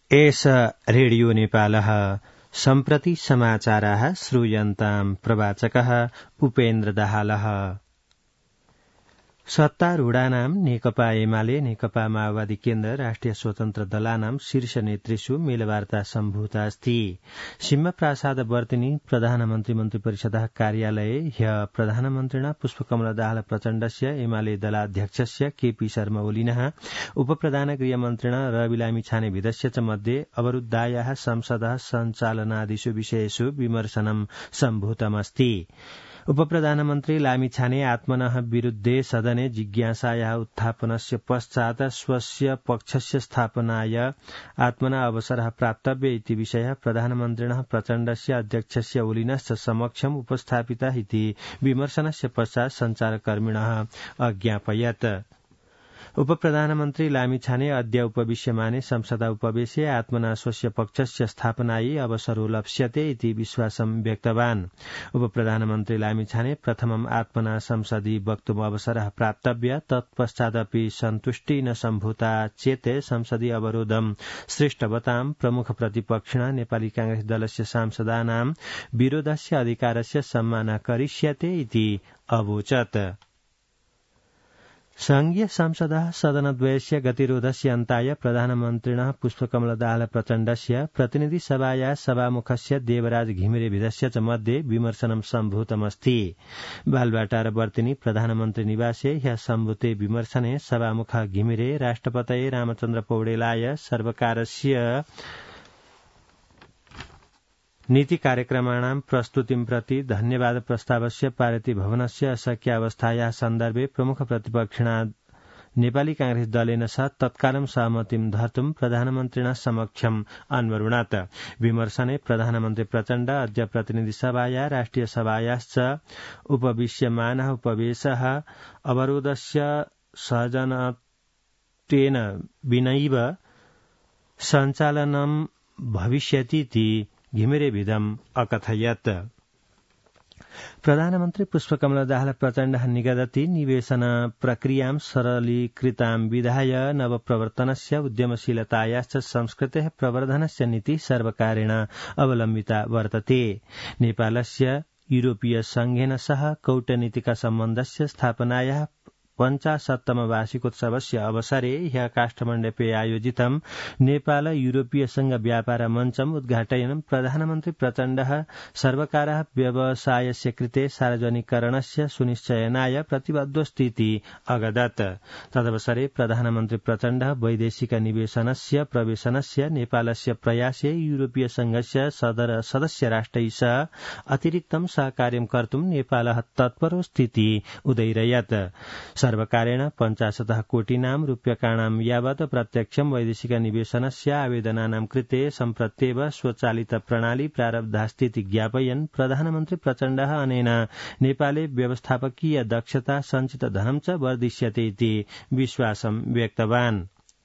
एष रेडियो नेपालः सम्प्रति समाचाराः श्रूयन्ताम् प्रवाचकः उपेन्द्र दाहालः। सत्तारूढानां नेकपा एमाले नेकपा माओवादी केन्द्र राष्ट्रिय स्वतन्त्र दलानां शीर्ष नेतृषु मेलवार्ता सम्भूता अस्ति। सिंह प्रासाद वर्तिनी प्रधानमन्त्री मन्त्रिपरिषदः कार्यालये ह्य प्रधानमन्त्रिणा पुष्पकमल दाहाल प्रचण्डस्य एमाले दलाध्यक्षस्य केपी शर्मा ओलिनः उपप्रधान गृहमन्त्रिणा रवि लामिछानेविधस्य च मध्ये अवरुद्धायाः संसदः सञ्चालनादिषु विषयेषु विमर्शनं सम्भूतमस्ति। उपप्रधानमन्त्री लामिछाने आत्मनः विरुद्धे सदने जिज्ञासायाः उत्थापनस्य पश्चात् स्वस्य पक्षस्य स्थापनाय आत्मना अवसरः प्राप्तव्य इति विषयः प्रधानमन्त्रिणः प्रचण्डस्य अध्यक्षस्य ओलिनश्च समक्षम् उपस्थापितः इति विमर्शनस्य पश्चात् सञ्चारकर्मिणः अज्ञापयत्। उपप्रधानमन्त्री लामिछाने अद्य उपविश्यमाने संसद उपवेशे आत्मना स्वस्य पक्षस्य स्थापनायै अवसरो लप्स्यते इति विश्वासं व्यक्तवान्। उपप्रधानमन्त्री लामिछाने प्रथमम् आत्मना संसदि वक्तुम् अवसरः प्राप्तव्य तत्पश्चादपि सन्तुष्टि न सम्भूता चेत् संसदि अवरोधं सृष्टवतां प्रमुख प्रतिपक्षिणा नेपाली कांग्रेस दलस्य सांसदानां विरोधस्य अधिकारस्य सम्मानः करिष्यते इति अवोचत्। संघीय संसदः सदनद्वयस्य गतिरोधस्य अन्ताय प्रधानमन्त्रिणः पुष्पकमल दाहाल प्रचण्डस्य प्रतिनिधि सभाया सभामुखस्य देवराज घिमिरेविधस्य च मध्ये विमर्शनं सम्भूतमस्ति। बालुवाटार वर्तिनी प्रधानमन्त्री निवासे ह्यः सम्भूते विमर्शने सभामुख घिमिरे राष्ट्रपतये रामचन्द्र पौडेलाय सर्वकारस्य नीति कार्यक्रमाणां प्रस्तुतिं प्रति धन्यवाद प्रस्तावस्य पारितभवनस्य अशक्यावस्थायाः सन्दर्भे प्रमुख प्रतिपक्षिणा नेपाली कांग्रेस दलेन सह तत्कालं सहमतिं धर्तुं प्रधानमन्त्रिणा समक्षम् अन्वरुणात्। विमर्शने प्रधानमन्त्री प्रचण्ड अद्य प्रतिनिधि सभाया राष्ट्रिय सभायाश्च उपविश्यमानः उपवेशः अवरोधस्य सहजनत्वेन विनैव सञ्चालनं भविष्यतीति घिमिरेविधम् अकथयत्। प्रधानमन्त्री पुष्पकमल दाहाल प्रचण्डः निगदति निवेशन प्रक्रियां सरलीकृतां विधाय नवप्रवर्तनस्य उद्यमशीलतायाश्च संस्कृतेः प्रवर्धनस्य नीतिः सर्वकारेण अवलम्बिता वर्तते। नेपालस्य यूरोपीय संघेन सह कूटनीतिक सम्बन्धस्य स्थापनायाः 50तम वार्षिकोत्सवस्य अवसरे ह्यः काठमाडौँ आयोजितं नेपाल यूरोपीय संघ व्यापार मञ्चम् उद्घाटयन् प्रधानमन्त्री प्रचण्डः सर्वकारः व्यवसायस्य कृते सार्वजनिकरणस्य सुनिश्चयनाय प्रतिबद्धोऽस्तीति अगदत्। तदवसरे प्रधानमन्त्री प्रचण्डः वैदेशिक निवेशनस्य प्रवेशनस्य नेपालस्य प्रयासे यूरोपीय संघस्य सदस्य राष्ट्रैः सह अतिरिक्तं सहकार्यं कर्तुं नेपालः तत्परोऽस्तीति उदैरयत्। सर्वकारेण 50 कोटिनां रूप्यकाणां यावत् प्रत्यक्षं वैदेशिक निवेशनस्य आवेदनानां कृते सम्प्रत्येव स्वचालित प्रणाली प्रारब्धास्तीति ज्ञापयन् प्रधानमन्त्री प्रचण्डः अनेन नेपाले व्यवस्थापकीय दक्षता सञ्चित धनं च वर्धिष्यते इति विश्वासं व्यक्तवान्।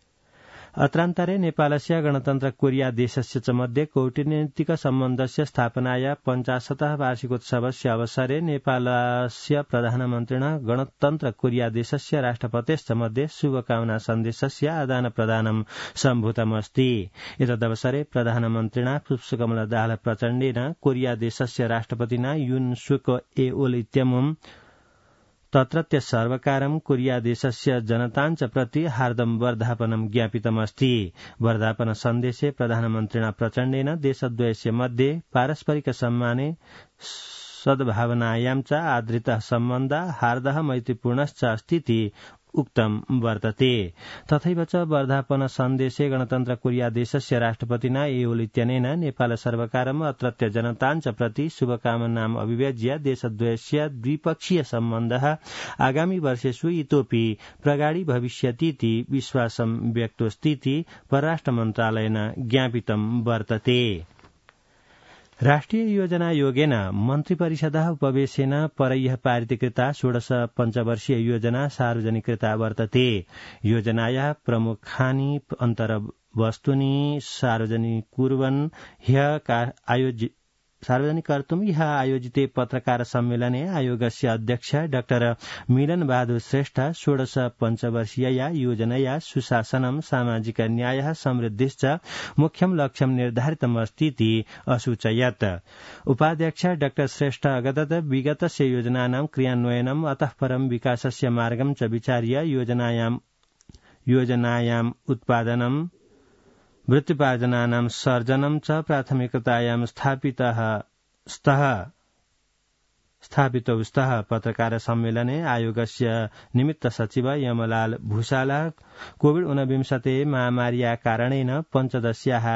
अत्रान्तरे नेपालस्य गणतन्त्र कोरिया देशस्य च मध्ये कूटनीतिक सम्बन्धस्य स्थापनाया 50 वार्षिकोत्सवस्य अवसरे नेपालस्य प्रधानमन्त्रिणा गणतन्त्र कोरिया देशस्य राष्ट्रपतेश्च मध्ये शुभकामना सन्देशस्य आदानप्रदानं सम्भूतमस्ति। एतदवसरे प्रधानमन्त्रिणा पुष्पकमल दाहाल प्रचण्डेन कोरिया देशस्य राष्ट्रपतिना युन सुक एओल इत्यमुं तत्रत्य सर्वकारं कोरिया देशस्य जनताञ्च प्रति हार्दं वर्धापनं ज्ञापितमस्ति। वर्धापन सन्देशे प्रधानमन्त्रिणा प्रचण्डेन देशद्वयस्य मध्ये पारस्परिक सम्माने सद्भावनायां च आदृतः सम्बन्धः हार्दः मैत्रीपूर्णश्च अस्तीति उक्तं वर्तते। तथैव च वर्धापन सन्देशे गणतन्त्र कोरिया देशस्य राष्ट्रपतिना एओल इत्यनेन नेपाल सर्वकारम् अत्रत्य जनताञ्च प्रति शुभकामनाम् अभिव्यज्य देशद्वयस्य द्विपक्षीय सम्बन्धः आगामी वर्षेषु इतोपि प्रगाढी भविष्यतीति विश्वासं व्यक्तोऽस्तीति परराष्ट्र मन्त्रालयेन ज्ञापितं वर्तते। राष्ट्रिय योजना योगेन मन्त्रिपरिषदः उपवेशेन परैः पारितकृता 16 पञ्चवर्षीय योजना सार्वजनिकृता वर्तते। योजनायाः प्रमुखानि अन्तर्वस्तूनि सार्वजनिकुर्वन् ह्यः सार्वजनिक कर्तुम् इह आयोजिते पत्रकार सम्मेलने आयोगस्य अध्यक्ष डाक्टर मिलन बहादुर श्रेष्ठ 16 पञ्चवर्षीयया योजनया सुशासनम् सामाजिक न्यायः समृद्धिश्च मुख्यं लक्ष्यं निर्धारितमस्तीति असूचयत्। उपाध्यक्ष डाक्टर श्रेष्ठ अगदत विगतस्य योजनानां क्रियान्वयनम् अतः परं विकासस्य मार्गं च विचार्य योजनायाम् उत्पादनम् वृत्तिपार्जनानां सर्जनं च प्राथमिकतायां स्थापितौ स्तः। पत्रकार सम्मेलने आयोगस्य निमित्त सचिव यमलाल भूषाला कोविड-19 महामार्या कारणेन पञ्चदश्याः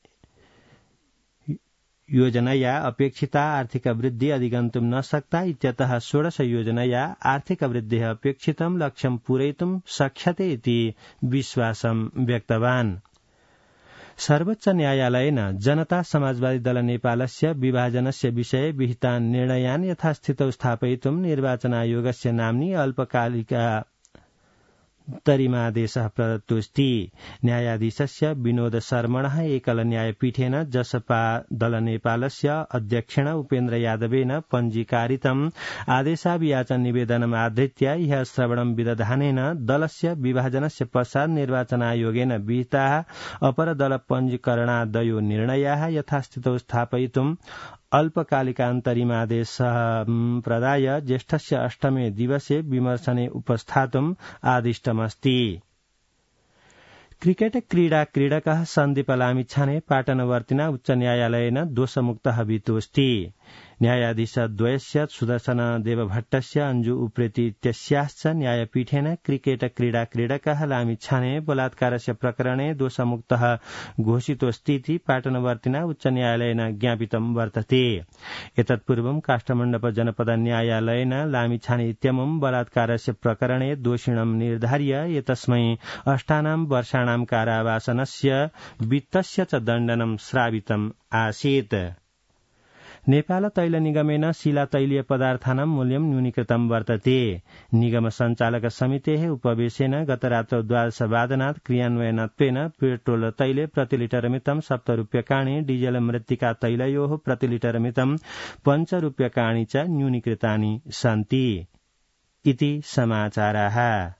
योजनया अपेक्षिता आर्थिक वृद्धि अधिगन्तुं न शक्ता इत्यतः 16 योजनया आर्थिक वृद्धिः अपेक्षितं लक्ष्यं पूरयितुं शक्यते इति विश्वासं व्यक्तवान्। सर्वोच्च न्यायालयेन जनता समाजवादी दल नेपालस्य विभाजनस्य विषये विहितान् निर्णयान् यथास्थितौ स्थापयितुं निर्वाचन आयोगस्य नाम्नि अल्पकालिका तरिमादेशः प्रदत्तोऽस्ति। न्यायाधीशस्य विनोद शर्मणः एकल न्यायपीठेन जसपा दल नेपालस्य अध्यक्षेण उपेन्द्र यादवेन पञ्जीकारितम् आदेशाभियाचन निवेदनम् आधृत्य ह्यः श्रवणं विदधानेन दलस्य विभाजनस्य पश्चात् निर्वाचन आयोगेन विहिताः अपर दल पञ्जीकरणादयो निर्णयाः यथास्थितौ स्थापयितुम् अल्पकालिकान्तरिमादेश प्रदाय ज्येष्ठस्य 8मे दिवसे विमर्शने उपस्थातुम् आदिष्टमस्ति। क्रिकेट क्रीडकः सन्दीप लामिछाने पाटनवर्तिना उच्च न्यायालयेन दोषमुक्तः वितोऽस्ति। न्यायाधीशद्वयस्य सुदर्शन देवभट्टस्य अंजु उप्रेती इत्यस्याश्च न्यायपीठेन क्रिकेट क्रीडकः लामिछाने बलात्कारस्य प्रकरणे दोषमुक्तः घोषितोऽस्तीति पाटनवर्तिना उच्च न्यायालयेन ज्ञापितं वर्तते। एतत्पूर्वं काष्ठमण्डप जनपद न्यायालयेन लामिछाने इत्यमुं बलात्कारस्य प्रकरणे दोषिणं निर्धार्य एतस्मै 8 वर्षाणां कारावासनस्य वित्तस्य च दण्डनं श्रावितम् आसीत्। नेपाल तैल निगमेन शिला तैलीय पदार्थानां मूल्यं न्यूनीकृतं वर्तते। निगम संचालक समितेः उपवेशेन गतरात्रौ 12 वादनात् क्रियान्वयनत्वेन पेट्रोल तैले प्रतिलिटरमितं 7 रूप्यकाणि डीजल मृत्तिका तैलयोः प्रतिलिटरमितं 5 रूप्यकाणि च न्यूनीकृतानि सन्ति इति समाचाराः।